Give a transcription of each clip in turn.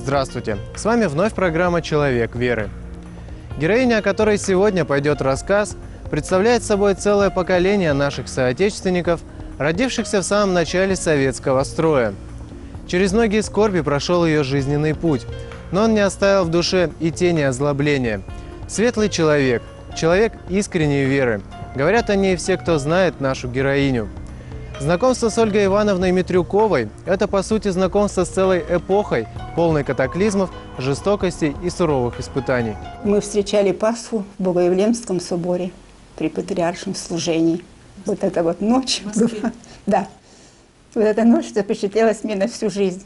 Здравствуйте! С вами вновь программа «Человек веры». Героиня, о которой сегодня пойдет рассказ, представляет собой целое поколение наших соотечественников, родившихся в самом начале советского строя. Через многие скорби прошел ее жизненный путь, но он не оставил в душе и тени озлобления. Светлый человек, человек искренней веры. Говорят о ней все, кто знает нашу героиню. Знакомство с Ольгой Ивановной Митрюковой – это, по сути, знакомство с целой эпохой, полной катаклизмов, жестокостей и суровых испытаний. Мы встречали Пасху в Богоявленском соборе при патриаршем служении. Вот эта вот ночь была. Да. Вот эта ночь запечатлелась мне на всю жизнь.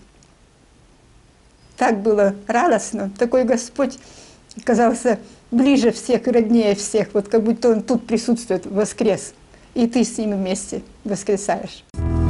Так было радостно. Такой Господь казался ближе всех и роднее всех. Вот как будто Он тут присутствует, воскрес. И ты с ним вместе воскресаешь.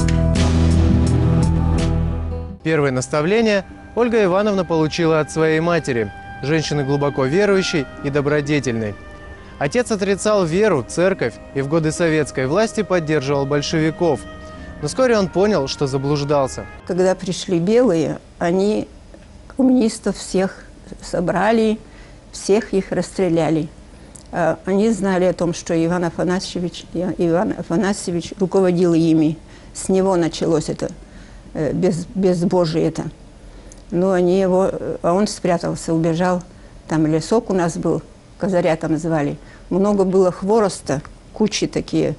Первое наставление Ольга Ивановна получила от своей матери, женщины глубоко верующей и добродетельной. Отец отрицал веру, церковь и в годы советской власти поддерживал большевиков. Но вскоре он понял, что заблуждался. Когда пришли белые, они коммунистов всех собрали, всех их расстреляли. Они знали о том, что Иван Афанасьевич руководил ими. С него началось это безбожие это. Но они его, а он спрятался, убежал. Там лесок у нас был, Козаря там звали. Много было хвороста, кучи такие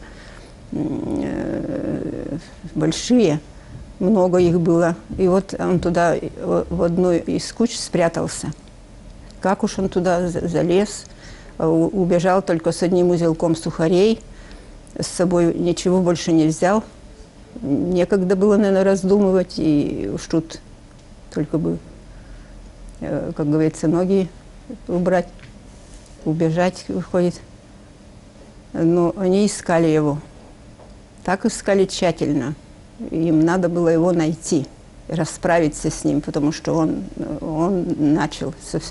большие, много их было. И вот он туда в одну из куч спрятался. Как уж он туда залез, убежал только с одним узелком сухарей, с собой ничего больше не взял. Некогда было, наверное, раздумывать, и уж тут только бы, как говорится, ноги убрать, убежать, выходит. Но они искали его. Так искали тщательно. Им надо было его найти, расправиться с ним, потому что он начал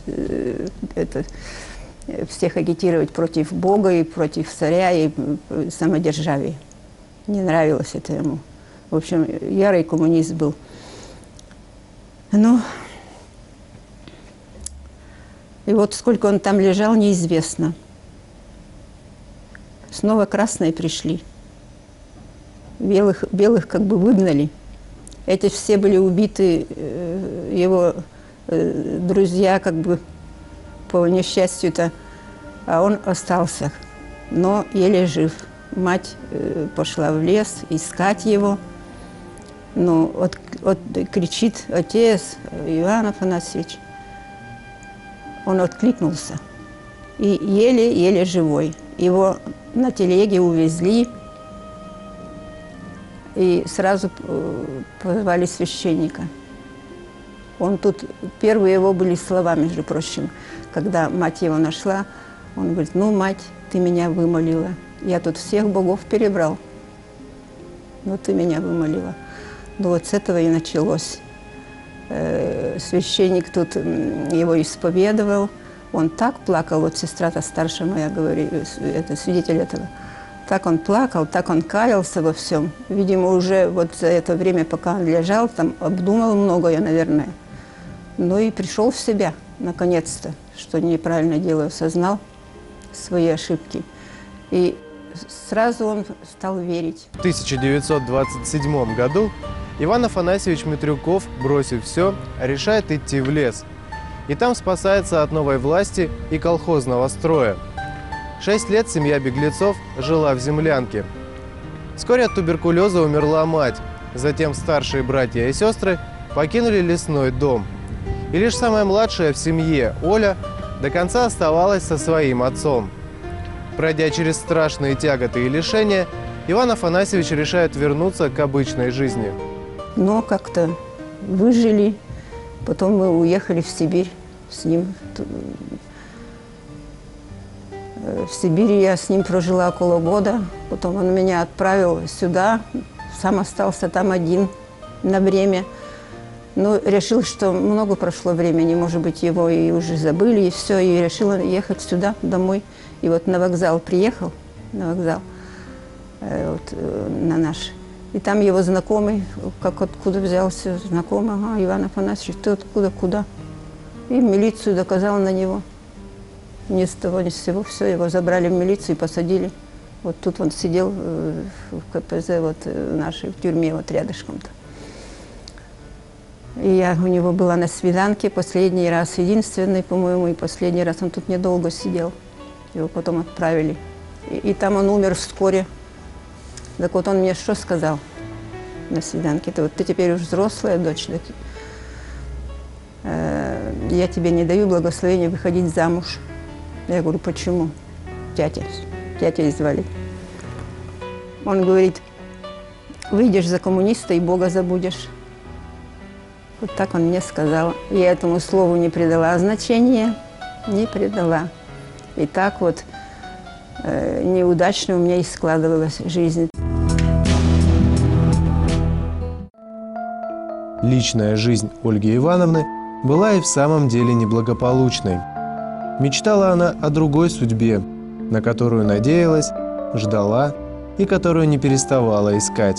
всех агитировать против Бога и против царя и самодержавия. Не нравилось это ему. В общем, ярый коммунист был. Ну, и вот сколько он там лежал, неизвестно. Снова красные пришли. Белых как бы выгнали. Эти все были убиты, его друзья как бы по несчастью-то, а он остался, но еле жив. Мать пошла в лес искать его. Ну, кричит: отец, Иван Афанасьевич. Он откликнулся. И еле-еле живой. Его на телеге увезли. И сразу позвали священника. Он тут, первые его были слова, между прочим, когда мать его нашла, он говорит: ну, мать, ты меня вымолила. Я тут всех богов перебрал, но ты меня вымолила. Ну, вот с этого и началось. Священник тут его исповедовал. Он так плакал, вот сестра-то старшая моя, говорит, это свидетель этого. Так он плакал, так он каялся во всем. Видимо, уже вот за это время, пока он лежал, там обдумал многое, наверное. Ну и пришел в себя, наконец-то, что неправильно делаю, осознал свои ошибки. И сразу он стал верить. В 1927 году Иван Афанасьевич Митрюков, бросив все, решает идти в лес. И там спасается от новой власти и колхозного строя. 6 лет семья беглецов жила в землянке. Вскоре от туберкулеза умерла мать. Затем старшие братья и сестры покинули лесной дом. И лишь самая младшая в семье, Оля, до конца оставалась со своим отцом. Пройдя через страшные тяготы и лишения, Иван Афанасьевич решает вернуться к обычной жизни. Но как-то выжили. Потом мы уехали в Сибирь с ним. В Сибири я с ним прожила около года. Потом он меня отправил сюда. Сам остался там один на время. Но решил, что много прошло времени, может быть, его и уже забыли, и все. И решил ехать сюда, домой. И вот на вокзал приехал, на вокзал, на наш. И там его знакомый, как откуда взялся знакомый: ага, Иван Афанасьевич, ты откуда, куда? И в милицию доказал на него. Ни с того, ни с сего. Все, его забрали в милицию и посадили. Вот тут он сидел в КПЗ вот, нашей, в тюрьме вот рядышком-то. И я у него была на свиданке последний раз, единственный, по-моему, и последний раз. Он тут недолго сидел. Его потом отправили. И там он умер вскоре. Так вот он мне что сказал на свиданке? Это вот ты теперь уже взрослая дочь, так, я тебе не даю благословения выходить замуж. Я говорю, почему? Тятей звали. Он говорит, выйдешь за коммуниста и Бога забудешь. Вот так он мне сказал. Я этому слову не придала значения, не придала. И так вот неудачно у меня и складывалась жизнь. Личная жизнь Ольги Ивановны была и в самом деле неблагополучной. Мечтала она о другой судьбе, на которую надеялась, ждала и которую не переставала искать.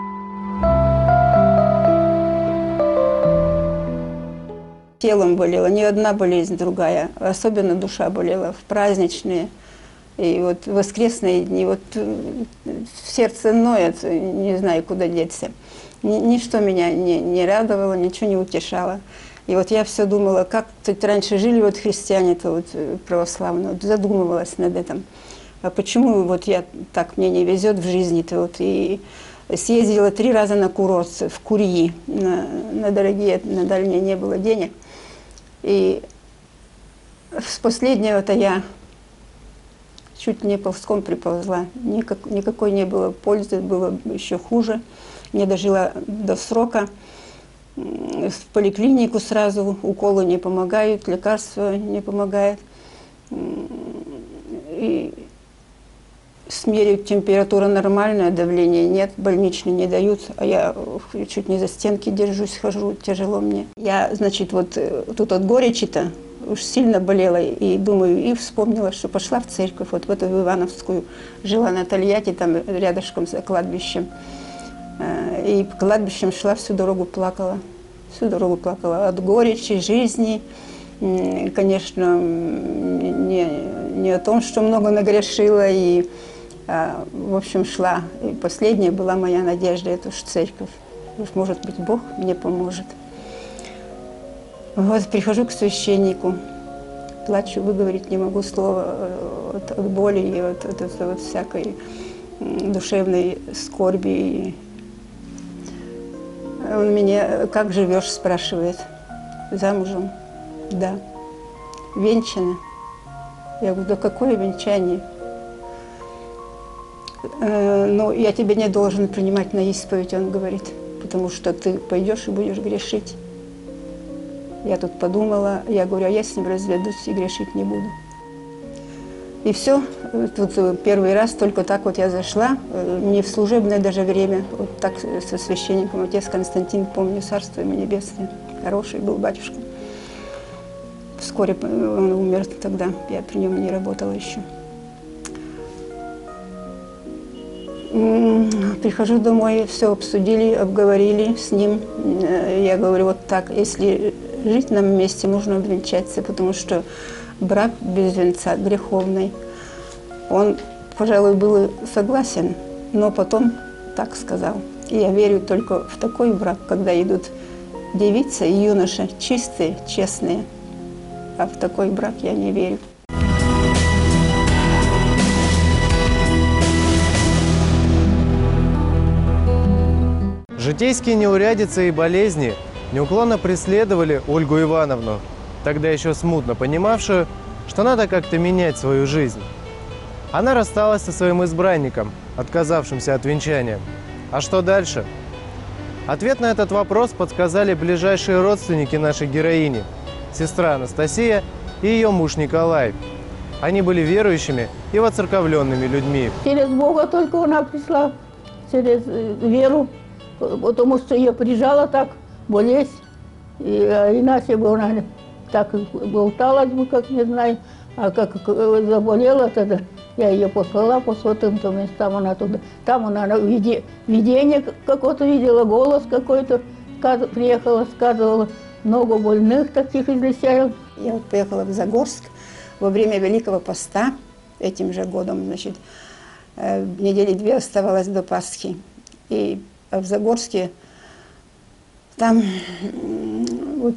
Телом болела, не одна болезнь, другая. Особенно душа болела в праздничные. И вот воскресные дни, вот сердце ноет, не знаю, куда деться. Ничто меня не радовало, ничего не утешало. И вот я все думала, как тут раньше жили вот христиане-то вот православные, вот задумывалась над этим. А почему вот я так, мне не везет в жизни-то вот. И съездила 3 раза на курорт в Курьи, на дорогие, на дальние не было денег. И с последнего-то я чуть не ползком приползла. Никакой не было пользы, было еще хуже. Не дожила до срока. В поликлинику сразу, уколы не помогают, лекарства не помогают. И смеряют, температура нормальная, давления нет, больничный не дают, а я чуть не за стенки держусь, хожу, тяжело мне. Я, значит, вот тут от горечи-то уж сильно болела, и думаю, и вспомнила, что пошла в церковь, вот в эту Ивановскую, жила на Тольятти, там рядышком за кладбищем. И по кладбищам шла, всю дорогу плакала от горечи, жизни. Конечно, не о том, что много нагрешила, и, в общем, шла. И последняя была моя надежда, это уж церковь. Уж, может быть, Бог мне поможет. Вот прихожу к священнику, плачу, выговорить не могу слова от боли и от всякой душевной скорби. Он меня, как живешь, спрашивает. Замужем? Да. Венчана? Я говорю, да какое венчание? Ну, я тебя не должен принимать на исповедь, он говорит, потому что ты пойдешь и будешь грешить. Я тут подумала, я говорю, а я с ним разведусь и грешить не буду. И все, тут первый раз только так вот я зашла, не в служебное даже время, вот так со священником, отец Константин, помню, царство ему небесное, хороший был батюшка. Вскоре он умер тогда, я при нем не работала еще. Прихожу домой, все обсудили, обговорили с ним. Я говорю, вот так, если жить нам вместе, нужно обвенчаться, потому что брак без венца греховный. Он, пожалуй, был согласен, но потом так сказал. И я верю только в такой брак, когда идут девица и юноша чистые, честные. А в такой брак я не верю. Житейские неурядицы и болезни неуклонно преследовали Ольгу Ивановну, тогда еще смутно понимавшую, что надо как-то менять свою жизнь. Она рассталась со своим избранником, отказавшимся от венчания. А что дальше? Ответ на этот вопрос подсказали ближайшие родственники нашей героини, сестра Анастасия и ее муж Николай. Они были верующими и воцерковленными людьми. Через Бога только она пришла, через веру, потому что ее прижала так, болезнь. Иначе бы она так болталась бы, как не знаю, а как заболела тогда, я ее послала по святым-то местам, она туда. Там она видение какое-то видела, голос какой-то приехала, сказывала, много больных таких излечаем. Я вот поехала в Загорск во время Великого Поста этим же годом, значит, недели 2 оставалось до Пасхи. И в Загорске там вот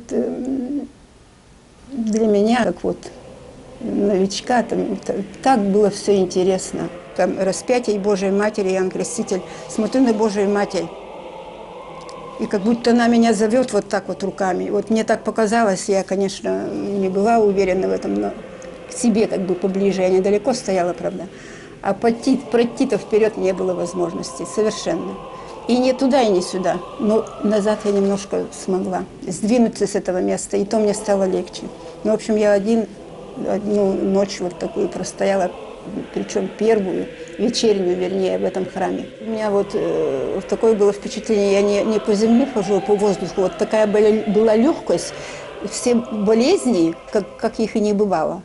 для меня, как вот новичка, там так было все интересно. Там распятие Божией Матери, Иоанн Креститель, смотрю на Божию Матерь. И как будто она меня зовет вот так вот руками. Вот мне так показалось, я, конечно, не была уверена в этом, но к себе как бы поближе, я недалеко стояла, правда. А пройти-то вперед не было возможности совершенно. И не туда, и не сюда. Но назад я немножко смогла сдвинуться с этого места, и то мне стало легче. Ну, в общем, я одну ночь вот такую простояла, причем первую, вечернюю, вернее, в этом храме. У меня вот такое было впечатление, я не по земле хожу, а по воздуху. Вот такая была легкость, все болезни, как их и не бывало.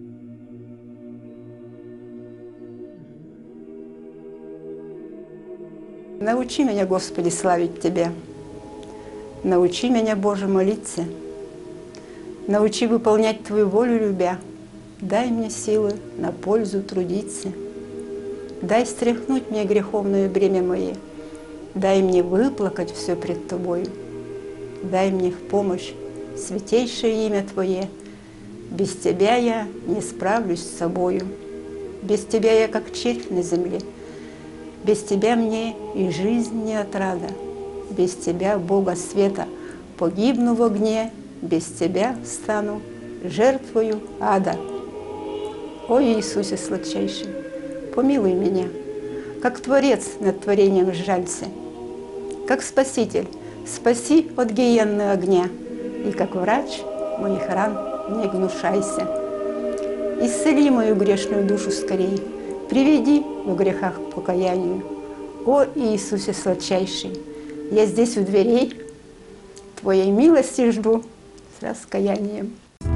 Научи меня, Господи, славить Тебя. Научи меня, Боже, молиться. Научи выполнять Твою волю, любя. Дай мне силы на пользу трудиться. Дай стряхнуть мне греховное бремя мое. Дай мне выплакать все пред Тобою. Дай мне в помощь святейшее имя Твое. Без Тебя я не справлюсь с собою. Без Тебя я как червь на земле. Без Тебя мне и жизнь не отрада. Без Тебя, Бога света, погибну в огне. Без Тебя стану жертвою ада. О Иисусе сладчайший, помилуй меня, как Творец над творением сжалься, как Спаситель, спаси от гиенны огня, и как врач моих ран не гнушайся. Исцели мою грешную душу скорей, приведи в грехах к покаянию. О Иисусе сладчайший, я здесь у дверей, Твоей милости жду с раскаянием.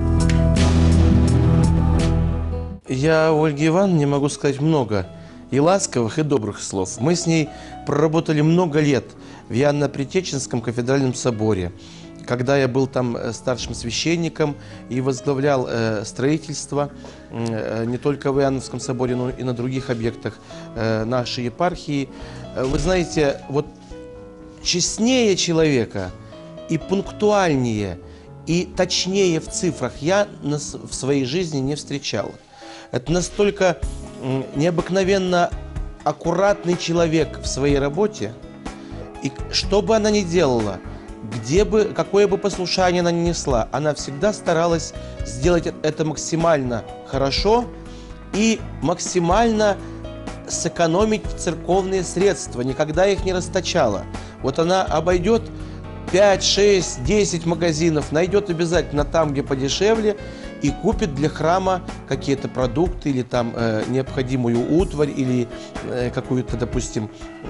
Я у Ольги Ивановны могу сказать много и ласковых, и добрых слов. Мы с ней проработали много лет в Иоанно-Предтеченском кафедральном соборе, когда я был там старшим священником и возглавлял строительство не только в Иоанновском соборе, но и на других объектах нашей епархии. Вы знаете, вот честнее человека и пунктуальнее, и точнее в цифрах я в своей жизни не встречал. Это настолько необыкновенно аккуратный человек в своей работе, и что бы она ни делала, какое бы послушание она ни несла, она всегда старалась сделать это максимально хорошо и максимально сэкономить церковные средства, никогда их не расточала. Вот она обойдет 5, 6, 10 магазинов, найдет обязательно там, где подешевле, и купит для храма какие-то продукты или там необходимую утварь или какую-то, допустим,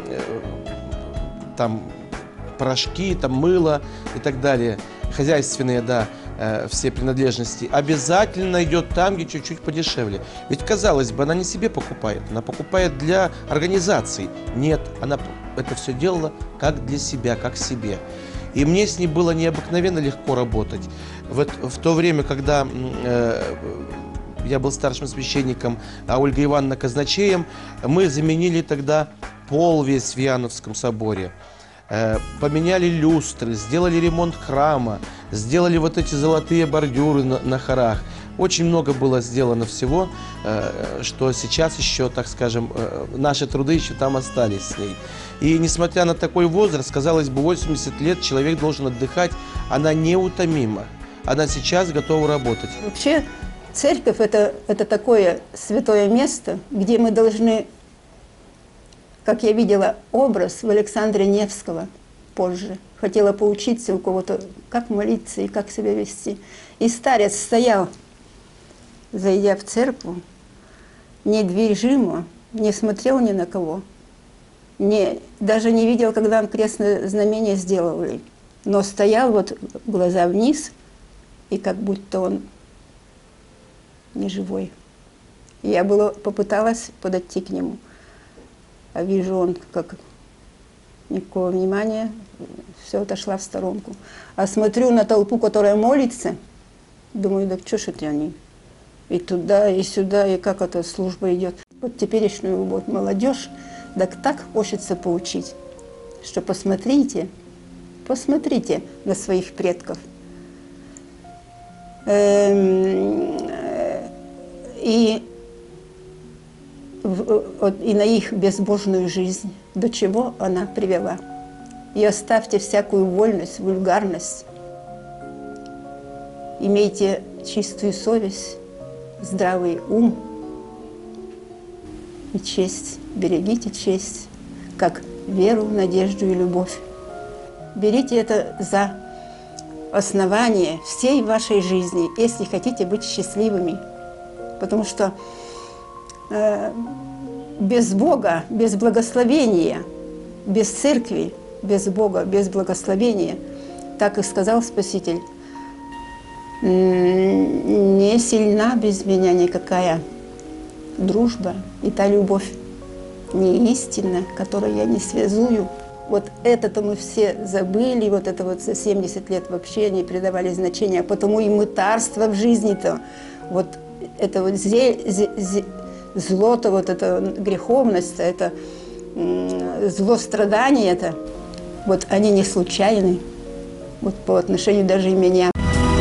там порошки, там мыло и так далее, хозяйственные, да, все принадлежности, обязательно найдет там, где чуть-чуть подешевле. Ведь, казалось бы, она не себе покупает, она покупает для организаций. Нет, она это все делала как для себя, как себе. И мне с ней было необыкновенно легко работать. В то время, когда я был старшим священником, а Ольга Ивановна казначеем, мы заменили тогда пол весь в Иоанновском соборе. Поменяли люстры, сделали ремонт храма, сделали вот эти золотые бордюры на хорах. Очень много было сделано всего, что сейчас еще, так скажем, наши труды еще там остались с ней. И несмотря на такой возраст, казалось бы, 80 лет человек должен отдыхать, она неутомима. Она сейчас готова работать. Вообще церковь это такое святое место, где мы должны, как я видела образ в Александре Невского позже, хотела поучиться у кого-то, как молиться и как себя вести. И старец стоял, зайдя в церковь, недвижимо, не смотрел ни на кого, даже не видел, когда он крестное знамение сделали, но стоял вот глаза вниз, и как будто он не живой. Я попыталась подойти к нему, а вижу, он как никакого внимания, все отошла в сторонку. А смотрю на толпу, которая молится, думаю, да что ж это они? И туда, и сюда, и как эта служба идет. Вот теперешнюю вот молодежь, так хочется поучить, что посмотрите на своих предков. И на их безбожную жизнь, до чего она привела. И оставьте всякую вольность, вульгарность. Имейте чистую совесть, здравый ум и честь. Берегите честь, как веру, надежду и любовь. Берите это за основание всей вашей жизни, если хотите быть счастливыми. Потому что без Бога, без благословения, без церкви, без Бога, без благословения, так и сказал Спаситель, не сильна без меня никакая дружба и та любовь не истинна, которую я не связую. Вот это-то мы все забыли, вот это вот за 70 лет вообще не придавали значения, а потому и мытарство в жизни-то, вот это вот зло-то, вот эта греховность, это злострадание, это, вот они не случайны, вот по отношению даже и меня.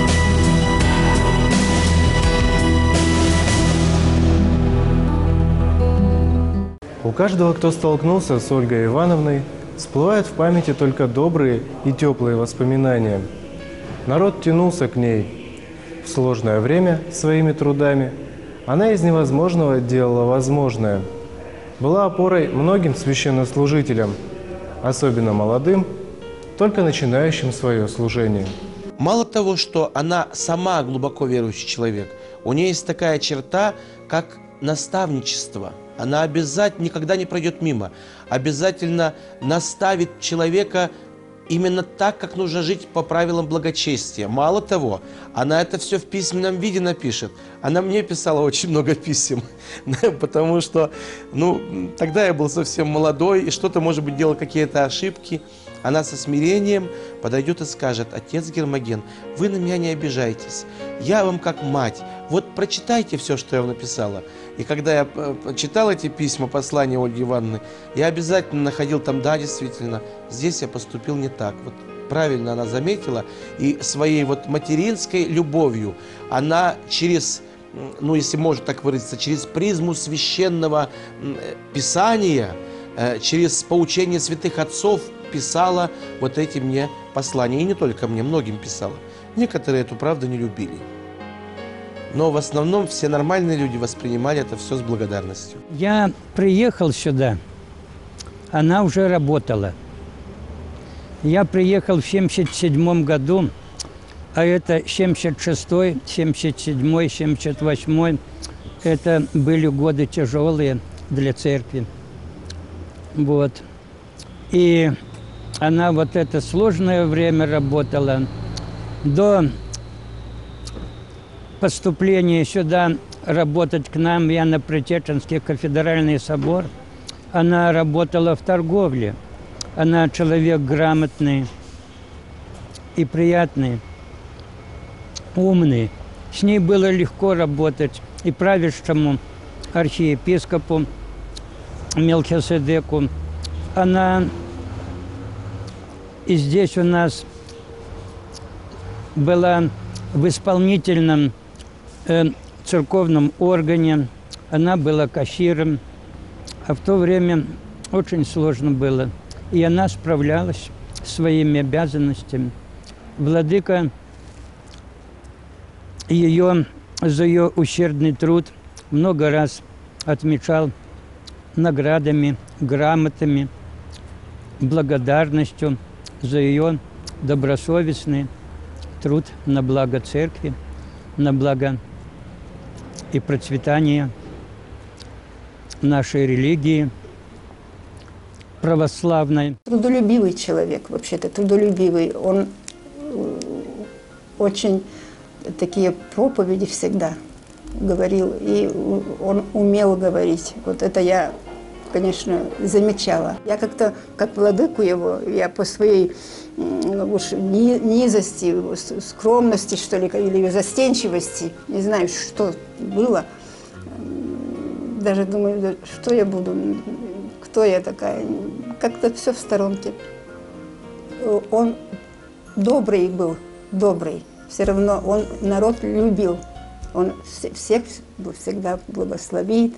У каждого, кто столкнулся с Ольгой Ивановной, всплывают в памяти только добрые и теплые воспоминания. Народ тянулся к ней. В сложное время своими трудами она из невозможного делала возможное. Была опорой многим священнослужителям, особенно молодым, только начинающим свое служение. Мало того, что она сама глубоко верующий человек, у нее есть такая черта, как наставничество. Она обязательно никогда не пройдет мимо, обязательно наставит человека именно так, как нужно жить по правилам благочестия. Мало того, она это все в письменном виде напишет. Она мне писала очень много писем, потому что, тогда я был совсем молодой, и что-то, может быть, делал какие-то ошибки. Она со смирением подойдет и скажет: отец Гермоген, вы на меня не обижайтесь, я вам как мать, вот прочитайте все, что я вам написала. И когда я читал эти письма, послания Ольги Ивановны, я обязательно находил там, да, действительно, здесь я поступил не так. Вот правильно она заметила, и своей вот материнской любовью она через, если можно так выразиться, через призму священного писания, через поучение святых отцов писала вот эти мне послания. И не только мне, многим писала. Некоторые эту правду не любили. Но в основном все нормальные люди воспринимали это все с благодарностью. Я приехал сюда, она уже работала. Я приехал в 1977 году, а это 76-й, 77-й, 78-й. Это были годы тяжелые для церкви. Вот. И она вот это сложное время работала. До поступления сюда работать к нам, я на Притеченский кафедральный собор, она работала в торговле. Она человек грамотный и приятный, умный. С ней было легко работать и правящему архиепископу Мелхиседеку. Она и здесь у нас была в исполнительном церковном органе, она была кассиром, а в то время очень сложно было. И она справлялась с своими обязанностями. Владыка за ее усердный труд много раз отмечал наградами, грамотами, благодарностью за ее добросовестный труд на благо церкви, на благо и процветание нашей религии православной. Трудолюбивый человек, вообще-то трудолюбивый. Он очень такие проповеди всегда говорил, и он умел говорить. Вот это я конечно, замечала. Я как-то, как владыку его, я по своей уж низости, скромности, что ли, или застенчивости, не знаю, что было, даже думаю, да, что я буду, кто я такая, как-то все в сторонке. Он добрый был, добрый, все равно он народ любил, он всех всегда благословит.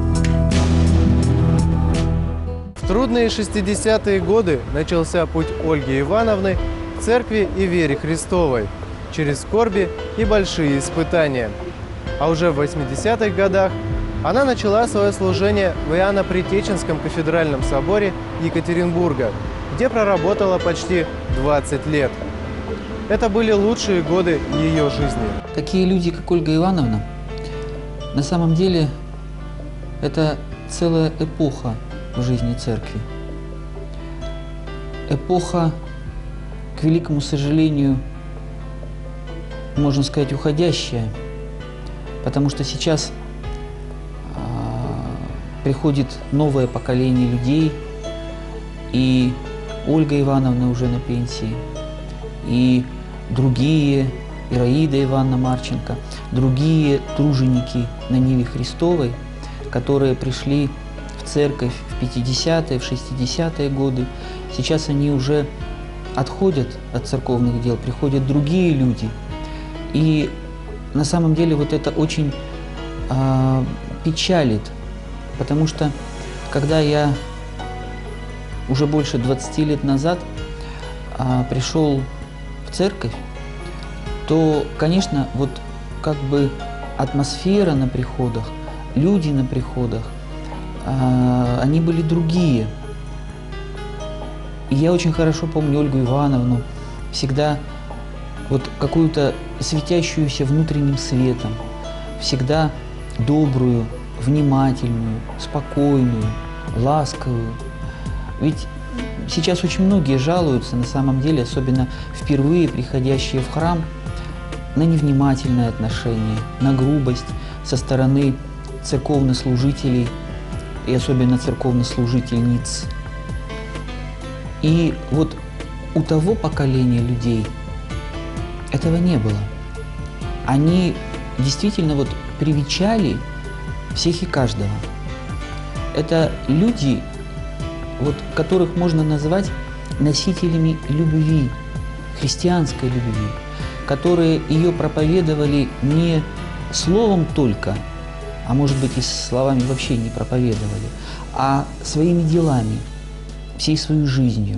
В трудные 60-е годы начался путь Ольги Ивановны к церкви и вере Христовой через скорби и большие испытания. А уже в 80-х годах она начала свое служение в Иоанно-Притеченском кафедральном соборе Екатеринбурга, где проработала почти 20 лет. Это были лучшие годы ее жизни. Такие люди, как Ольга Ивановна, на самом деле это целая эпоха в жизни церкви. Эпоха, к великому сожалению, можно сказать, уходящая, потому что сейчас приходит новое поколение людей, и Ольга Ивановна уже на пенсии, и другие, Ираида Ивановна Марченко, другие труженики на Ниве Христовой, которые пришли в церковь в 50-е, в 60-е годы. Сейчас они уже отходят от церковных дел, приходят другие люди. И на самом деле вот это очень печалит, потому что когда я уже больше 20 лет назад пришел в церковь, то, конечно, вот как бы атмосфера на приходах, люди на приходах, они были другие. И я очень хорошо помню Ольгу Ивановну, всегда вот какую-то светящуюся внутренним светом, всегда добрую, внимательную, спокойную, ласковую. Ведь сейчас очень многие жалуются, на самом деле, особенно впервые приходящие в храм, на невнимательное отношение, на грубость со стороны церковнослужителей и особенно церковнослужительниц. И вот у того поколения людей этого не было. Они действительно вот привечали всех и каждого. Это люди, вот, которых можно назвать носителями любви, христианской любви, которые ее проповедовали не словом только, а может быть и словами вообще не проповедовали, а своими делами, всей своей жизнью.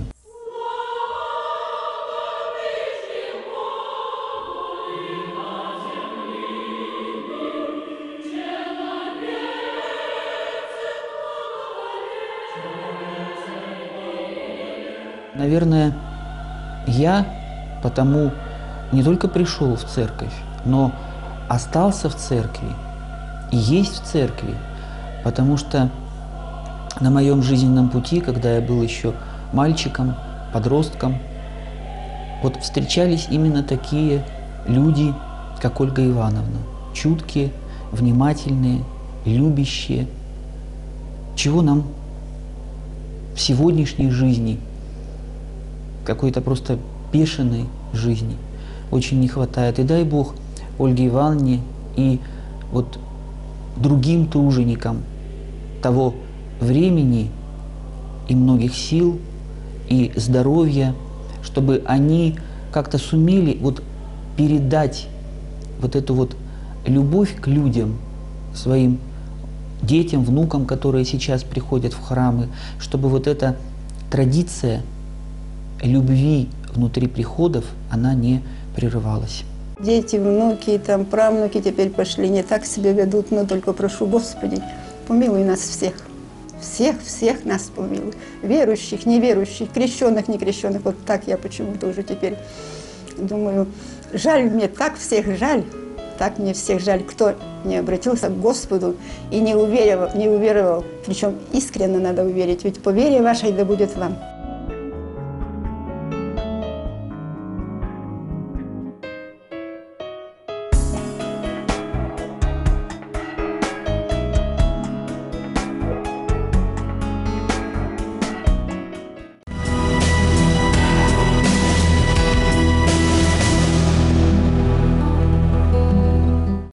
Наверное, я потому не только пришел в церковь, но остался в церкви и есть в церкви, потому что на моем жизненном пути, когда я был еще мальчиком, подростком, вот встречались именно такие люди, как Ольга Ивановна, чуткие, внимательные, любящие, чего нам в сегодняшней жизни, какой-то просто бешеной жизни очень не хватает. И дай Бог Ольге Ивановне и вот другим труженикам того времени и многих сил, и здоровья, чтобы они как-то сумели вот передать вот эту вот любовь к людям, своим детям, внукам, которые сейчас приходят в храмы, чтобы вот эта традиция любви внутри приходов, она не прерывалась. Дети, внуки, там, правнуки теперь пошли, не так себя ведут, но только прошу, Господи, помилуй нас всех. Всех нас помилуй. Верующих, неверующих, крещенных, некрещенных. Вот так я почему-то уже теперь думаю, жаль мне, так всех жаль, так мне всех жаль, кто не обратился к Господу и не уверовал, причем искренне надо уверить, ведь по вере вашей да будет вам.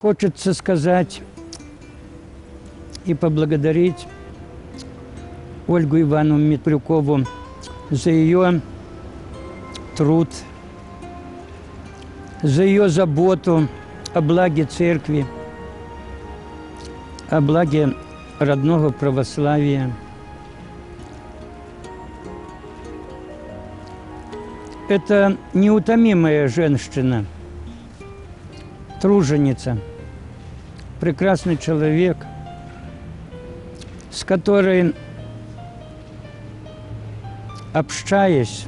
Хочется сказать и поблагодарить Ольгу Ивановну Митрюкову за ее труд, за ее заботу о благе церкви, о благе родного православия. Это неутомимая женщина, труженица, прекрасный человек, с которой, общаясь,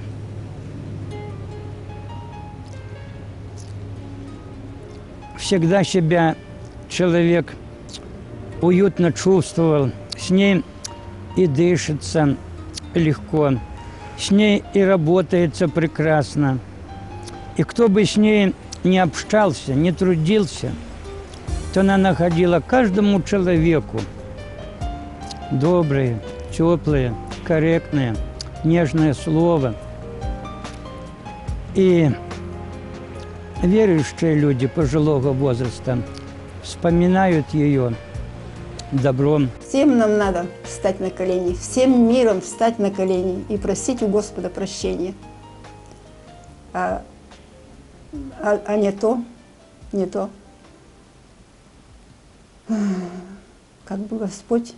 всегда себя человек уютно чувствовал, с ней и дышится легко, с ней и работается прекрасно. И кто бы с ней не общался, не трудился, то она находила каждому человеку доброе, теплое, корректное, нежное слово. И верующие люди пожилого возраста вспоминают ее добром. Всем нам надо встать на колени, всем миром встать на колени и просить у Господа прощения. А не то, как бы Господь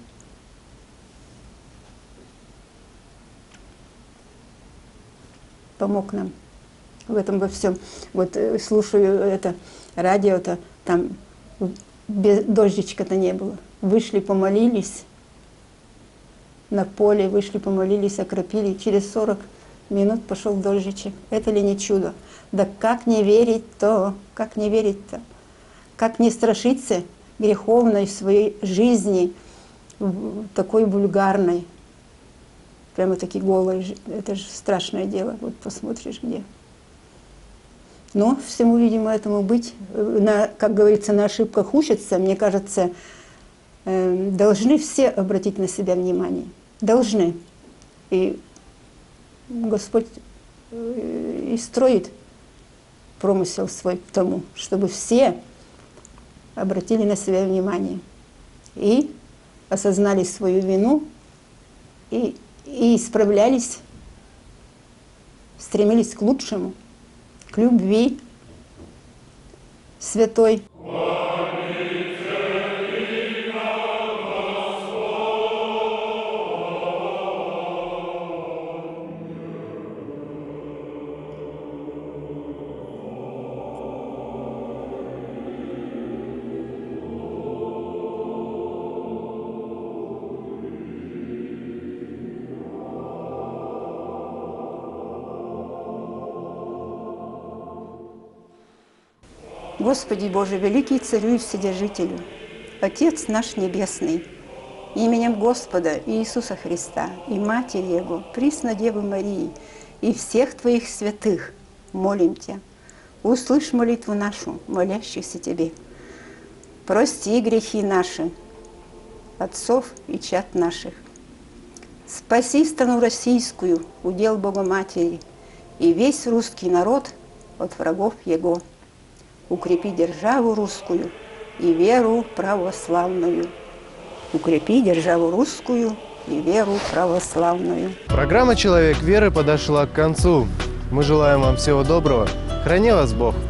помог нам в этом во всем. Вот слушаю это радио-то, там дождичка-то не было. Вышли, помолились на поле, вышли, помолились, окропили. Через 40 минут пошел дождичек. Это ли не чудо? Да как не верить-то, как не верить-то? Как не страшиться греховной своей жизни, такой вульгарной, прямо-таки голой. Это же страшное дело. Вот посмотришь где. Но всему, видимо, этому быть. Как говорится, на ошибках учатся. Мне кажется, должны все обратить на себя внимание. Должны. И Господь и строит промысел свой к тому, чтобы все обратили на себя внимание и осознали свою вину и исправлялись, стремились к лучшему, к любви святой. Господи Боже, великий Царю и Вседержителю, Отец наш Небесный, именем Господа Иисуса Христа и Матери Его, Пресной Девы Марии и всех Твоих святых, молим Тебя, услышь молитву нашу, молящихся Тебе. Прости грехи наши, отцов и чад наших. Спаси страну российскую, удел Богоматери, и весь русский народ от врагов Его. Укрепи державу русскую и веру православную. Укрепи державу русскую и веру православную. Программа «Человек веры» подошла к концу. Мы желаем вам всего доброго. Храни вас Бог!